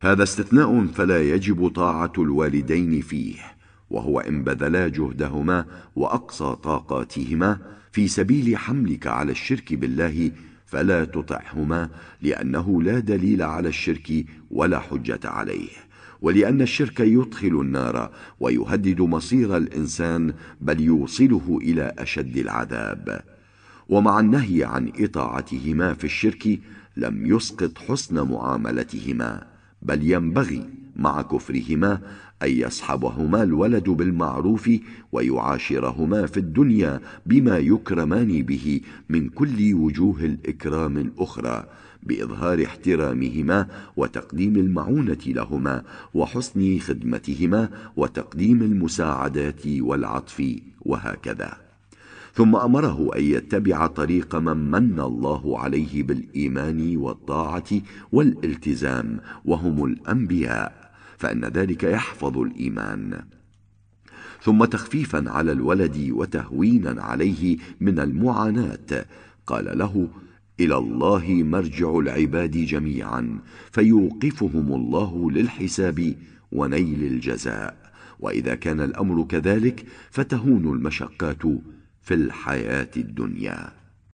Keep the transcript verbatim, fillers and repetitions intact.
هذا استثناء فلا يجب طاعة الوالدين فيه، وهو إن بذلا جهدهما وأقصى طاقاتهما في سبيل حملك على الشرك بالله فلا تطعهما، لأنه لا دليل على الشرك ولا حجة عليه، ولأن الشرك يدخل النار ويهدد مصير الإنسان بل يوصله إلى أشد العذاب. ومع النهي عن إطاعتهما في الشرك لم يسقط حسن معاملتهما، بل ينبغي مع كفرهما أن يصحبهما الولد بالمعروف ويعاشرهما في الدنيا بما يكرمان به من كل وجوه الإكرام الأخرى، بإظهار احترامهما وتقديم المعونة لهما وحسن خدمتهما وتقديم المساعدات والعطف، وهكذا. ثم أمره أن يتبع طريق من من الله عليه بالإيمان والطاعة والالتزام، وهم الأنبياء، فإن ذلك يحفظ الإيمان. ثم تخفيفا على الولد وتهوينا عليه من المعاناة قال له: إلى الله مرجع العباد جميعا، فيوقفهم الله للحساب ونيل الجزاء، وإذا كان الأمر كذلك فتهون المشقات في الحياة الدنيا.